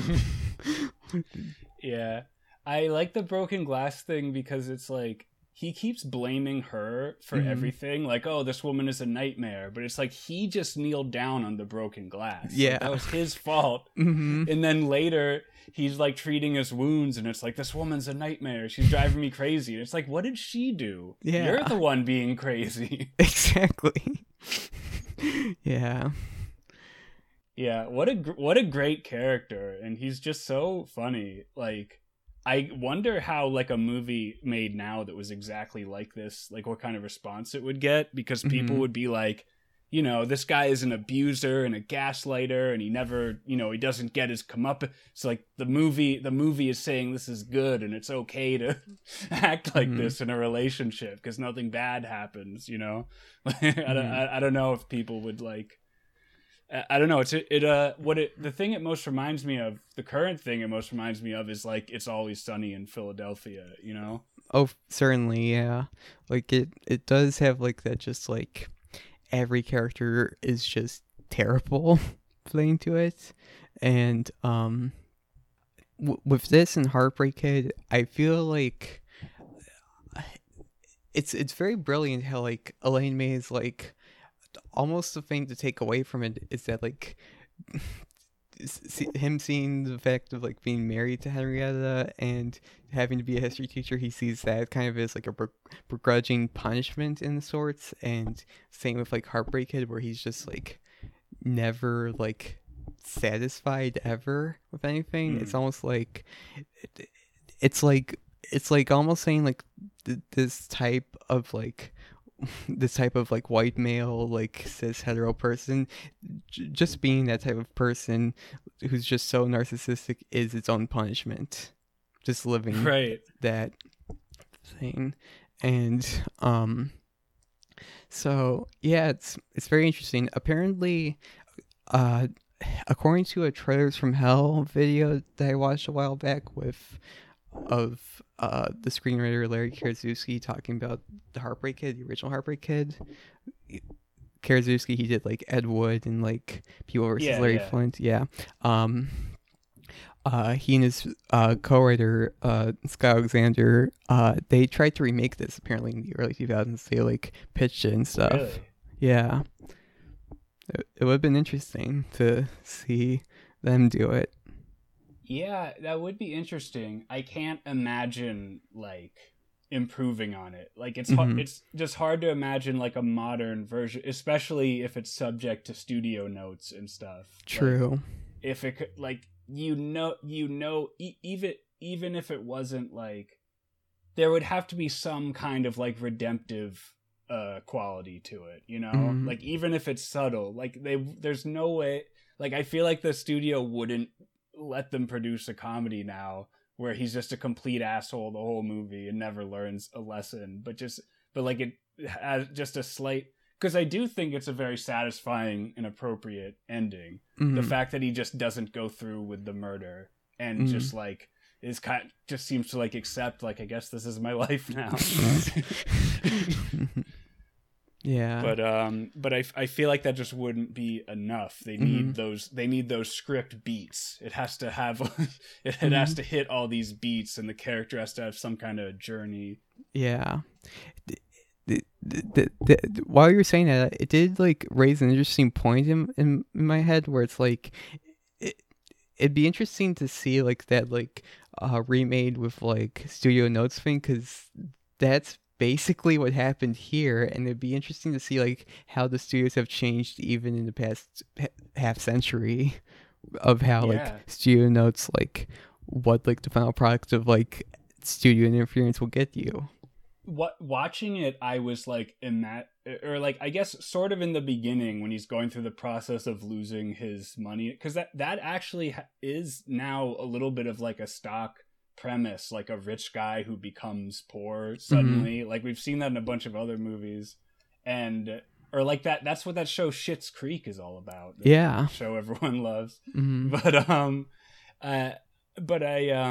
B: Yeah, I like the broken glass thing because it's like he keeps blaming her for everything, like, oh, this woman is a nightmare, but it's like he just kneeled down on the broken glass.
A: Yeah,
B: like, that was his fault. And then later he's like treating his wounds, and it's like, this woman's a nightmare, she's driving me crazy. And it's like, what did she do?
A: Yeah,
B: you're the one being crazy.
A: Exactly. Yeah,
B: what a great character, and he's just so funny. Like, I wonder how like a movie made now that was exactly like this, like what kind of response it would get, because people would be like, this guy is an abuser and a gaslighter, and he never, he doesn't get his comeuppance. So like the movie is saying this is good and it's okay to act like this in a relationship because nothing bad happens. I don't know if people would like. I don't know. The thing it most reminds me of, the current thing it most reminds me of, is like It's Always Sunny in Philadelphia.
A: Oh, certainly, yeah. Like it does have like that, just like every character is just terrible playing to it, and with this and Heartbreak Kid, I feel like it's very brilliant how like Elaine May is like, almost the thing to take away from it is that like him seeing the fact of like being married to Henrietta and having to be a history teacher, he sees that kind of as like a begrudging punishment in sorts. And same with like Heartbreak Kid, where he's just like never like satisfied ever with anything. It's almost like it's like almost saying like this type of like white male, like cis hetero person, just being that type of person who's just so narcissistic is its own punishment, just living that thing. And so yeah, it's very interesting. Apparently, according to a Trailers from Hell video that I watched a while back of the screenwriter Larry Karaszewski talking about the Heartbreak Kid, the original Heartbreak Kid. Karaszewski, he did like Ed Wood and like People vs. Larry Flint. Yeah. He and his co-writer Scott Alexander, they tried to remake this apparently in the early 2000s. They like pitched it and stuff.
B: Really?
A: Yeah. It would have been interesting to see them do it.
B: Yeah, that would be interesting. I can't imagine like improving on it. Like it's just hard to imagine like a modern version, especially if it's subject to studio notes and stuff.
A: True.
B: Like, if it could, like, even if it wasn't, like, there would have to be some kind of like redemptive quality to it, like, even if it's subtle, like there's no way, like, I feel like the studio wouldn't let them produce a comedy now where he's just a complete asshole the whole movie and never learns a lesson, but like it has just a slight because I do think it's a very satisfying and appropriate ending. Mm-hmm. The fact that he just doesn't go through with the murder and just like just seems to like accept, like, I guess this is my life now.
A: Yeah.
B: But I feel like that just wouldn't be enough. They need those script beats. It has to have it has to hit all these beats, and the character has to have some kind of journey.
A: Yeah. While you're saying that, it did like raise an interesting point in my head, where it's like it'd be interesting to see like that like remade with like studio notes thing, because that's basically what happened here, and it'd be interesting to see like how the studios have changed even in the past half century, of how like studio notes, like what like the final product of like studio interference will get you.
B: Watching it, I was like I guess sort of in the beginning when he's going through the process of losing his money, because that actually is now a little bit of like a stock premise, like a rich guy who becomes poor suddenly. Like we've seen that in a bunch of other movies, or like that's what that show Schitt's Creek is all about.
A: Yeah,
B: show everyone loves. But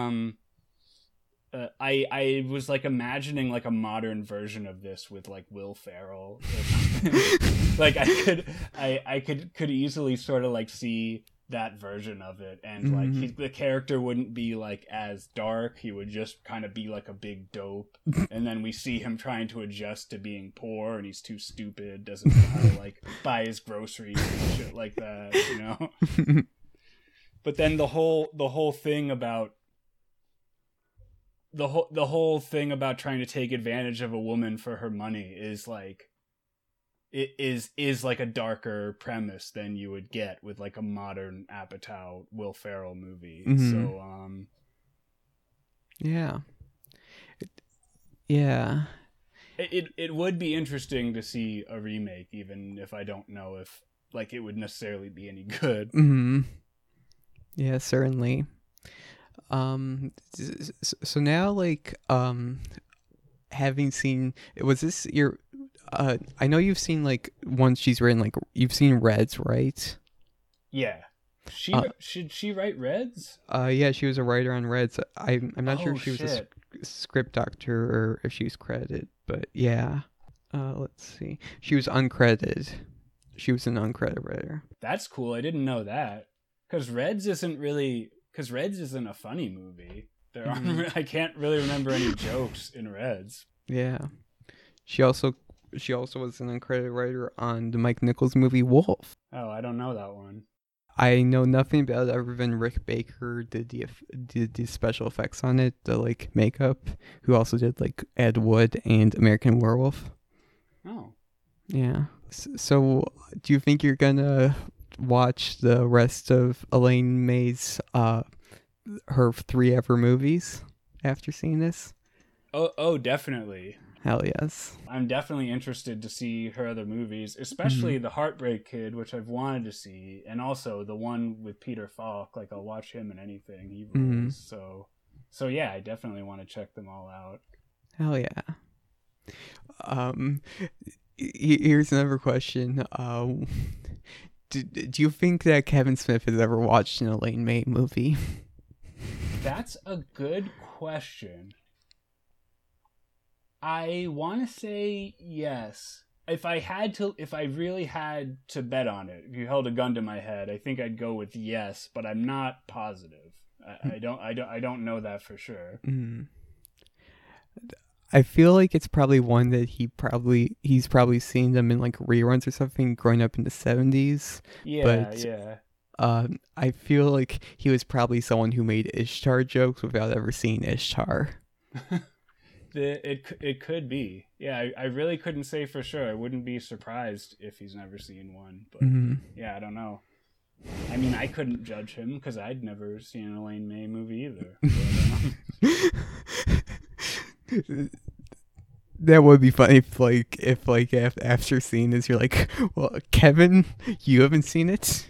B: I was like imagining like a modern version of this with like Will Ferrell. Like I could easily sort of like see that version of it, and like the character wouldn't be like as dark. He would just kind of be like a big dope, and then we see him trying to adjust to being poor, and he's too stupid, doesn't know how to like buy his groceries and shit like that, you know. But then the whole thing about the whole thing about trying to take advantage of a woman for her money is like it is like a darker premise than you would get with like a modern Apatow Will Ferrell movie. So it would be interesting to see a remake, even if I don't know if like it would necessarily be any good.
A: Yeah, certainly. So now, like, having seen, was this your, I know you've seen, like, ones she's written, like, you've seen Reds, right?
B: Yeah. Should she write Reds?
A: Yeah, she was a writer on Reds. I'm not sure if she was a script doctor or if she was credited, but yeah. Let's see. She was uncredited. She was an uncredited writer.
B: That's cool. I didn't know that. Because Reds isn't a funny movie. There aren't. I can't really remember any jokes in Reds.
A: Yeah, she also was an uncredited writer on the Mike Nichols movie Wolf.
B: Oh, I don't know that one.
A: I know nothing about it other than Rick Baker did the special effects on it, the like makeup. Who also did like Ed Wood and American Werewolf.
B: Oh.
A: Yeah. So, do you think you're gonna watch the rest of Elaine May's her 3 ever movies after seeing this?
B: Oh, definitely.
A: Hell yes.
B: I'm definitely interested to see her other movies, especially The Heartbreak Kid, which I've wanted to see, and also the one with Peter Falk. Like, I'll watch him in anything he rules. So yeah, I definitely want to check them all out.
A: Hell yeah. Here's another question. Do you think that Kevin Smith has ever watched an Elaine May movie?
B: That's a good question. I want to say yes. If I really had to bet on it, if you held a gun to my head, I think I'd go with yes, but I'm not positive. I don't know that for sure.
A: I feel like it's probably one that he's probably seen them in like reruns or something growing up in the 70s.
B: Yeah.
A: I feel like he was probably someone who made Ishtar jokes without ever seeing Ishtar.
B: It could be. Yeah, I really couldn't say for sure. I wouldn't be surprised if he's never seen one. But yeah, I don't know. I mean, I couldn't judge him because I'd never seen an Elaine May movie either.
A: That would be funny if after seeing this you're like, well, Kevin, you haven't seen it?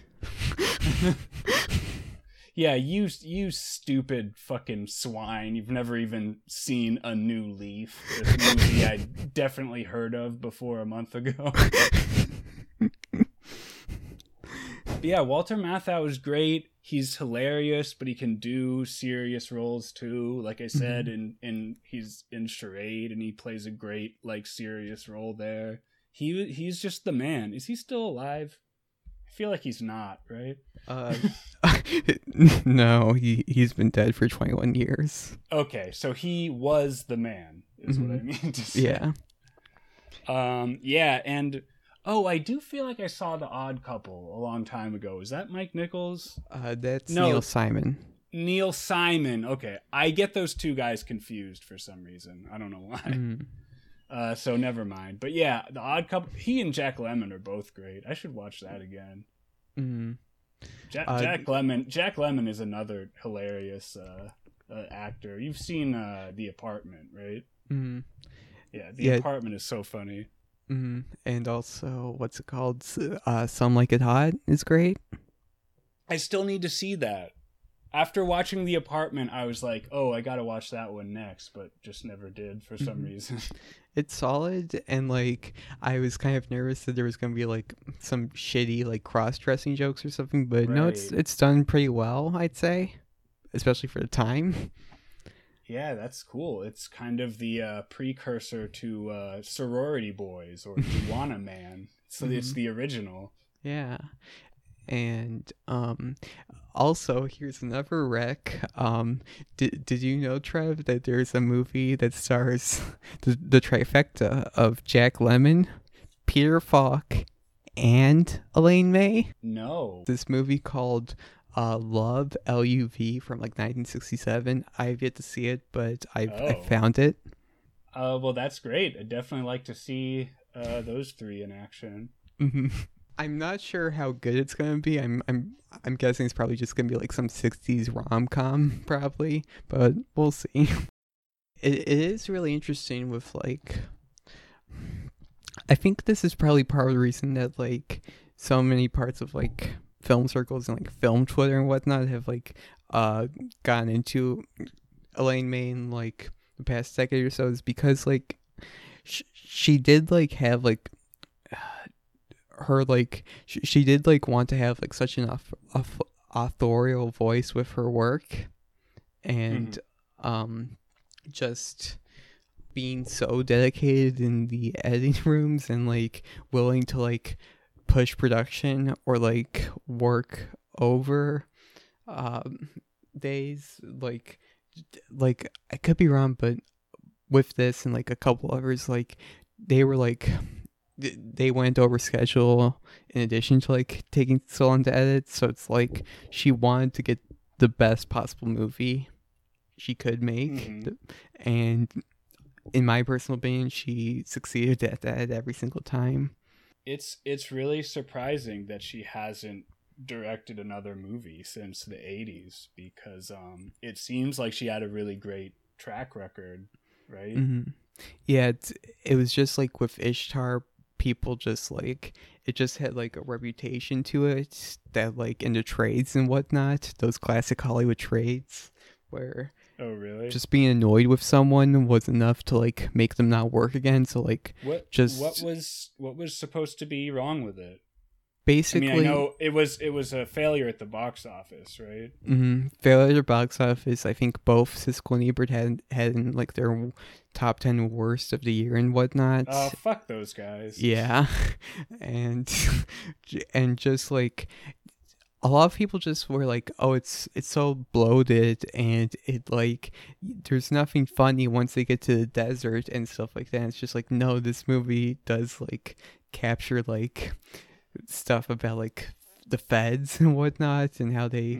B: Yeah, you stupid fucking swine. You've never even seen A New Leaf. This movie I definitely heard of before a month ago. yeah, Walter Matthau is great. He's hilarious, but he can do serious roles too. Like I said, in he's in Charade, and he plays a great like serious role there. He's just the man. Is he still alive? I feel like he's not, right?
A: No, he's been dead for 21 years.
B: Okay, so he was the man, is what I mean to say.
A: Yeah.
B: Yeah, and I do feel like I saw The Odd Couple a long time ago. Is that Mike Nichols?
A: That's Neil Simon.
B: Neil Simon. Okay, I get those two guys confused for some reason. I don't know why. So never mind. But yeah, The Odd Couple. He and Jack Lemmon are both great. I should watch that again. Jack Lemmon is another hilarious actor. You've seen The Apartment, right? Yeah, The Apartment is so funny.
A: And also, what's it called? Some Like It Hot is great.
B: I still need to see that. After watching The Apartment, I was like, oh, I gotta watch that one next, but just never did for some reason.
A: It's solid, and like I was kind of nervous that there was gonna be like some shitty like cross-dressing jokes or something, but no, it's done pretty well, I'd say, especially for the time.
B: Yeah, that's cool. It's kind of the precursor to Sorority Boys or Juana Man. So it's the original.
A: Yeah. And also, here's another rec. Did you know, Trev, that there's a movie that stars the trifecta of Jack Lemmon, Peter Falk, and Elaine May?
B: No.
A: This movie called Love, L-U-V, from like 1967. I've yet to see it, but I found it.
B: Well, that's great. I'd definitely like to see those three in action.
A: I'm not sure how good it's gonna be. I'm guessing it's probably just gonna be like some 60s rom-com, probably, but we'll see. It is really interesting with like, I think this is probably part of the reason that like so many parts of like film circles and like film Twitter and whatnot have like gotten into Elaine May in like the past decade or so, is because like she did like have like her like she did like want to have like such an authorial voice with her work, and just being so dedicated in the editing rooms and like willing to like push production or like work over days, like I could be wrong, but with this and like a couple others, like they went over schedule in addition to like taking so long to edit, so it's like she wanted to get the best possible movie she could make, and in my personal opinion she succeeded at that every single time.
B: It's really surprising that she hasn't directed another movie since the 80s, because it seems like she had a really great track record, right?
A: Yeah, it was just like with Ishtar, people just like, it just had like a reputation to it that like in the trades and whatnot, those classic Hollywood trades where just being annoyed with someone was enough to like make them not work again. So like
B: what was supposed to be wrong with it?
A: Basically,
B: I mean, I know it was a failure at the box office, right?
A: Failure at the box office. I think both Siskel and Ebert had in like their top 10 worst of the year and whatnot.
B: Oh, fuck those guys.
A: Yeah, and just like a lot of people just were like, oh, it's so bloated and it like there's nothing funny once they get to the desert and stuff like that. And it's just like, no, this movie does like capture like stuff about like the feds and whatnot and how they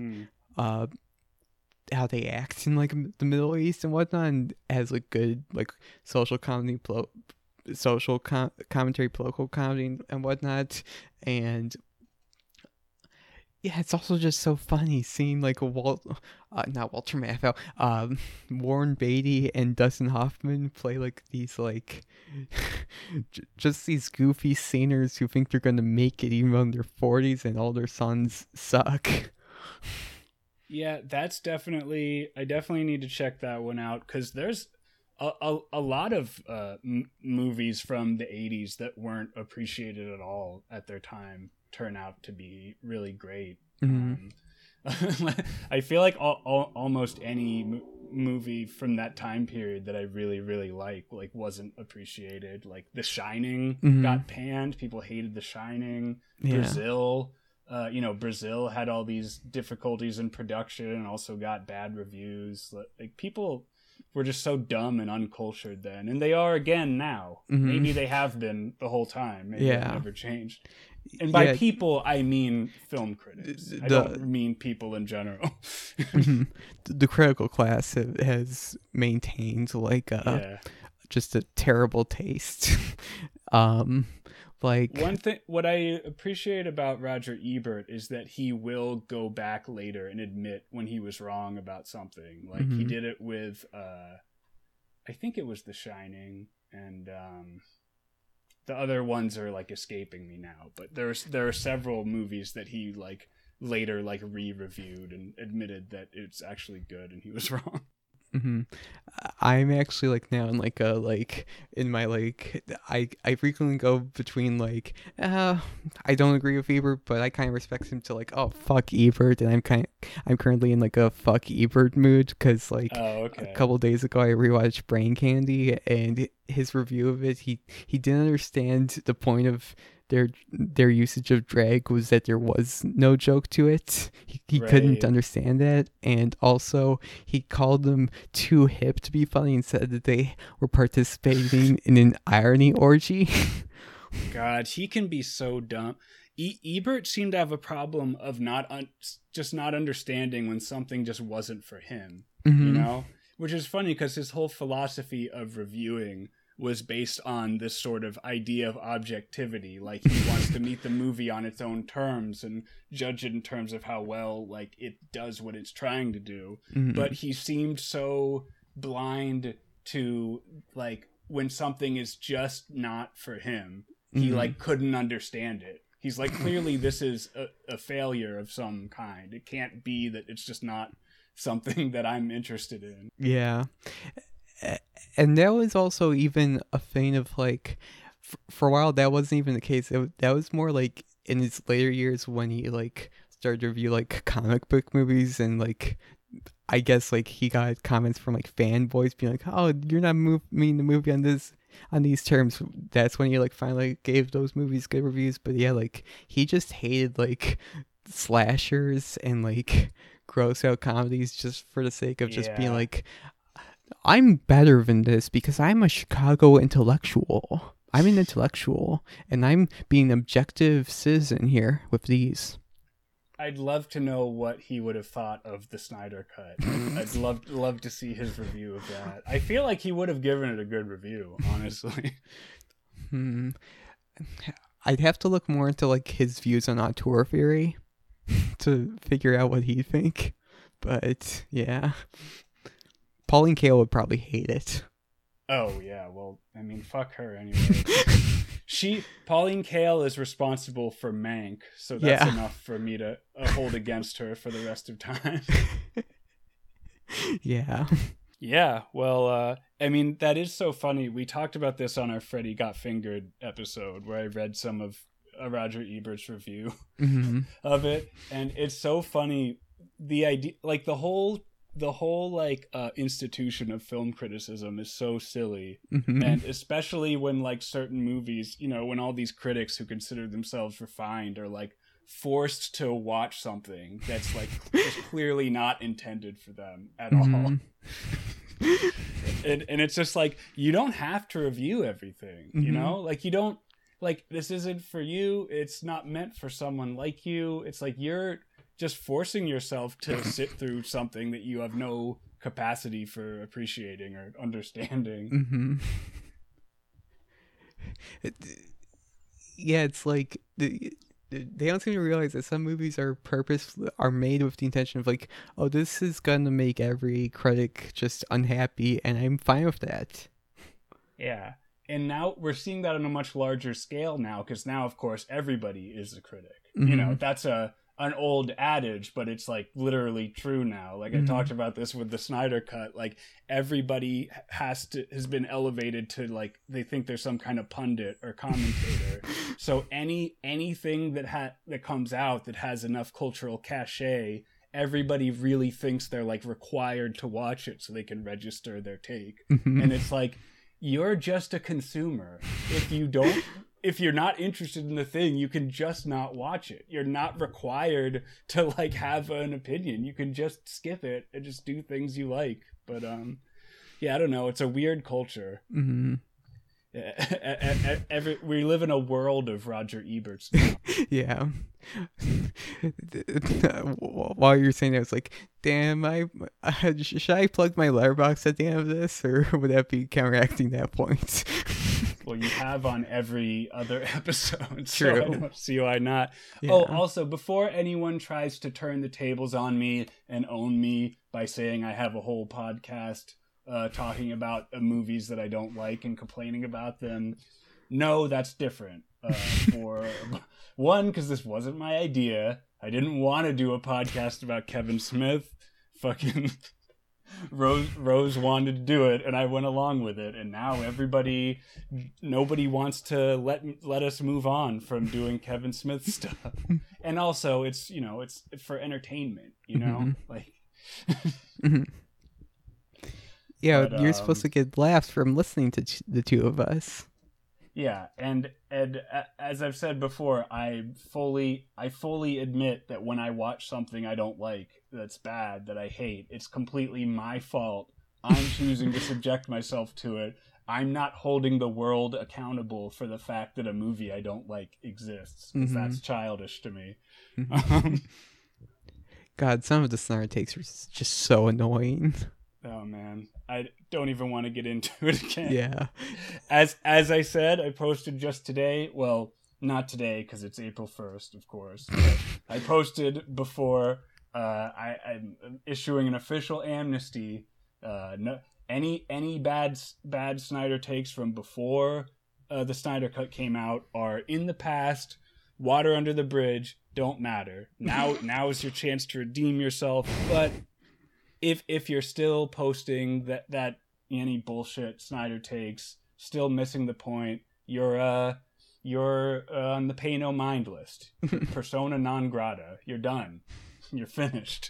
A: act in like the Middle East and whatnot, and has like good like social comedy, commentary, political comedy and whatnot. And yeah, it's also just so funny seeing like not Walter Matthau, Warren Beatty and Dustin Hoffman play like these like just these goofy singers who think they're gonna make it even though in their 40s and all their sons suck.
B: Yeah, that's definitely, I definitely need to check that one out, because there's a lot of movies from the 80s that weren't appreciated at all at their time. turn out to be really great.
A: Mm-hmm.
B: I feel like almost any movie from that time period that I really, really like wasn't appreciated. Like The Shining got panned. People hated The Shining. Yeah. Brazil, Brazil had all these difficulties in production and also got bad reviews. Like people were just so dumb and uncultured then, and they are again now. Maybe they have been the whole time. Maybe it never changed. And by people, I mean film critics. I don't mean people in general.
A: The critical class has maintained just a terrible taste.
B: One thing, what I appreciate about Roger Ebert is that he will go back later and admit when he was wrong about something. Like he did it with, I think it was The Shining, and the other ones are like escaping me now. But there are several movies that he like later like re-reviewed and admitted that it's actually good and he was wrong.
A: I'm actually like now in like a like in my like I frequently go between like I don't agree with Ebert, but I kind of respect him to like, oh fuck Ebert, and I'm currently in like a fuck Ebert mood because like a couple days ago I rewatched Brain Candy, and his review of it, he didn't understand the point of their usage of drag was that there was no joke to it. He couldn't understand that, and also he called them too hip to be funny and said that they were participating in an irony orgy.
B: God, he can be so dumb. Ebert seemed to have a problem of just not understanding when something just wasn't for him, you know? Which is funny because his whole philosophy of reviewing was based on this sort of idea of objectivity. Like he wants to meet the movie on its own terms and judge it in terms of how well like it does what it's trying to do. But he seemed so blind to like when something is just not for him, he like couldn't understand it. He's like, clearly this is a failure of some kind. It can't be that it's just not something that I'm interested in.
A: Yeah. And that was also even a thing of like, for a while that wasn't even the case. That was more like in his later years when he like started to review like comic book movies, and like I guess like he got comments from like fanboys being like, oh, you're not making the movie on these terms. That's when he like finally gave those movies good reviews. But yeah, like he just hated like slashers and like gross out comedies just for the sake of just being like, I'm better than this because I'm a Chicago intellectual. I'm an intellectual, and I'm being an objective citizen here with these.
B: I'd love to know what he would have thought of the Snyder Cut. I'd love to see his review of that. I feel like he would have given it a good review, honestly.
A: I'd have to look more into like his views on auteur theory to figure out what he'd think. But yeah. Pauline Kael would probably hate it.
B: Oh yeah, well, I mean, fuck her anyway. Pauline Kael is responsible for Mank, so that's enough for me to hold against her for the rest of time.
A: Yeah.
B: Yeah, well, I mean, that is so funny. We talked about this on our Freddy Got Fingered episode, where I read some of Roger Ebert's review of it, and it's so funny. The idea, like the whole like institution of film criticism is so silly, and especially when like certain movies, you know, when all these critics who consider themselves refined are like forced to watch something that's like just clearly not intended for them at all. and it's just like, you don't have to review everything, you know, like you don't, like this isn't for you, it's not meant for someone like you. It's like you're just forcing yourself to sit through something that you have no capacity for appreciating or understanding.
A: Yeah, it's like they don't seem to realize that some movies are made with the intention of like, oh, this is gonna make every critic just unhappy, and I'm fine with that.
B: Yeah, and now we're seeing that on a much larger scale now, because now, of course, everybody is a critic. You know, that's a an old adage, but it's like literally true now. Like I talked about this with the Snyder Cut. Like everybody has been elevated to like they think there's some kind of pundit or commentator. So anything that comes out that has enough cultural cachet, everybody really thinks they're like required to watch it so they can register their take. And it's like, you're just a consumer. If you're not interested in the thing, you can just not watch it. You're not required to like have an opinion. You can just skip it and just do things you like. But yeah, I don't know. It's a weird culture. We live in a world of Roger Eberts now.
A: Yeah. While you're saying that, I was like, damn, should I plug my Letterboxd at the end of this, or would that be counteracting that point?
B: Well, you have on every other episode, so
A: True.
B: I don't see why not. Yeah. Oh, also, before anyone tries to turn the tables on me and own me by saying I have a whole podcast talking about movies that I don't like and complaining about them, no, that's different. For one, because this wasn't my idea. I didn't want to do a podcast about Kevin Smith. Fucking Rose wanted to do it, and I went along with it. And now nobody wants to let us move on from doing Kevin Smith stuff. And also, it's for entertainment, like.
A: Yeah, but, you're supposed to get laughs from listening to the two of us.
B: Yeah, and as I've said before, I fully admit that when I watch something I don't like, that's bad, that I hate, it's completely my fault. I'm choosing to subject myself to it. I'm not holding the world accountable for the fact that a movie I don't like exists, because that's childish to me.
A: God, some of the Snyder takes are just so annoying.
B: Oh man, I don't even want to get into it again.
A: Yeah.
B: As I said, I posted just today. Well, not today because it's April 1st, of course. But I posted before. I'm issuing an official amnesty. No, any bad Snyder takes from before the Snyder Cut came out are in the past. Water under the bridge. Don't matter. Now is your chance to redeem yourself. But if you're still posting that any bullshit Snyder takes, still missing the point, you're on the pay no mind list. Persona non grata. You're done. You're finished.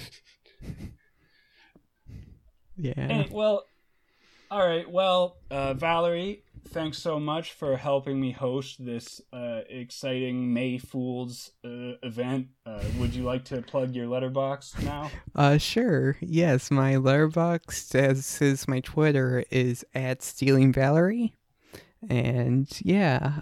A: Yeah.
B: Hey, well, all right. Well, Valerie, thanks so much for helping me host this exciting May Fool's event. Would you like to plug your Letterboxd now?
A: Sure. Yes, my Letterboxd, as is my Twitter, is @StealingValerie. And yeah,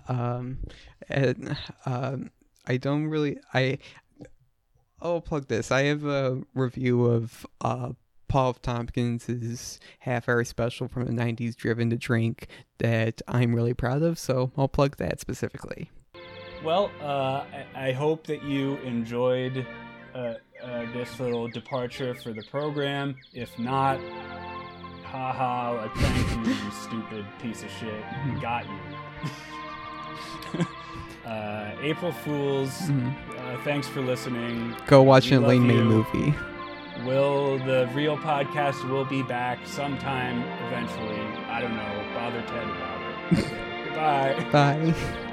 A: I'll plug this. I have a review of Paul F. Tompkins' half-hour special from the 90s, Driven to Drink, that I'm really proud of, so I'll plug that specifically.
B: Well, I hope that you enjoyed this little departure for the program. If not, haha, I pranked you, you stupid piece of shit. Got you. April Fools, thanks for listening.
A: Go watch an Elaine May movie.
B: The real podcast will be back sometime eventually. I don't know. Bother Ted about it. Okay. Goodbye.
A: Bye.